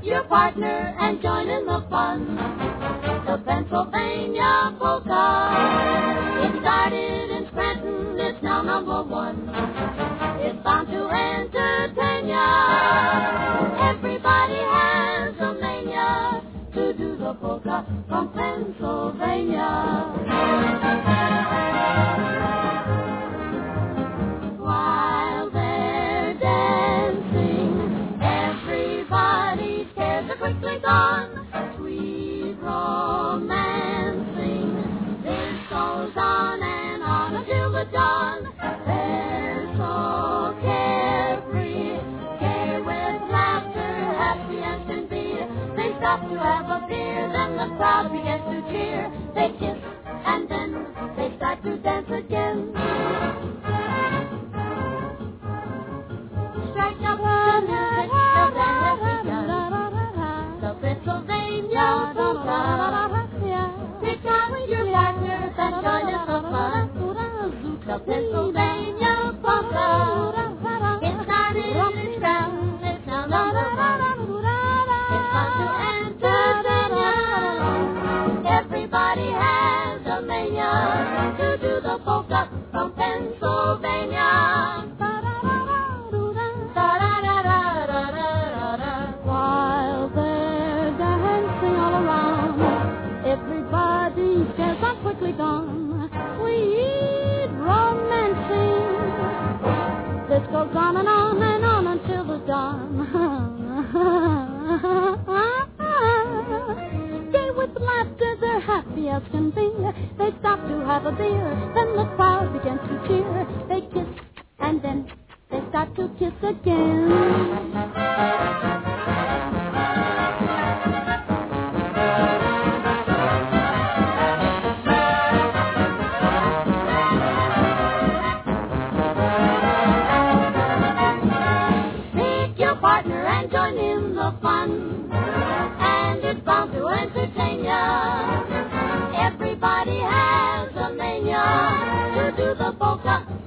your partner and join in the fun. The Pennsylvania polka. It started in Scranton, it's now #1. It's bound to entertain ya. Everybody has a mania to do the polka from Pennsylvania. While they're dancing, everybody's cares are quickly gone. Sweet romancing, this goes on and on until the dawn. They're so carefree, gay with laughter, happy as can be. They stop to have a beer, then the crowd begins to cheer. They kiss, and then they start to dance again. Strike up the music, till then has begun. The Pennsylvania polka. Pick up your partners and join in the fun. The Pennsylvania polka. It started in Scranton, it's now #1. It's fun to entertain ya. Everybody has a mania to do the polka from Pennsylvania. While they're dancing all around, everybody's cares are quickly gone. Sweet romancing, this goes on and on and on until the dawn. Gay with laughter, they're happy as can be. They stop to have a beer, then the crowd begins to cheer. They kiss, and then they start to kiss again. Pick your partner and join in the fun, and it's bound to entertain ya. Everybody has a mania to do the polka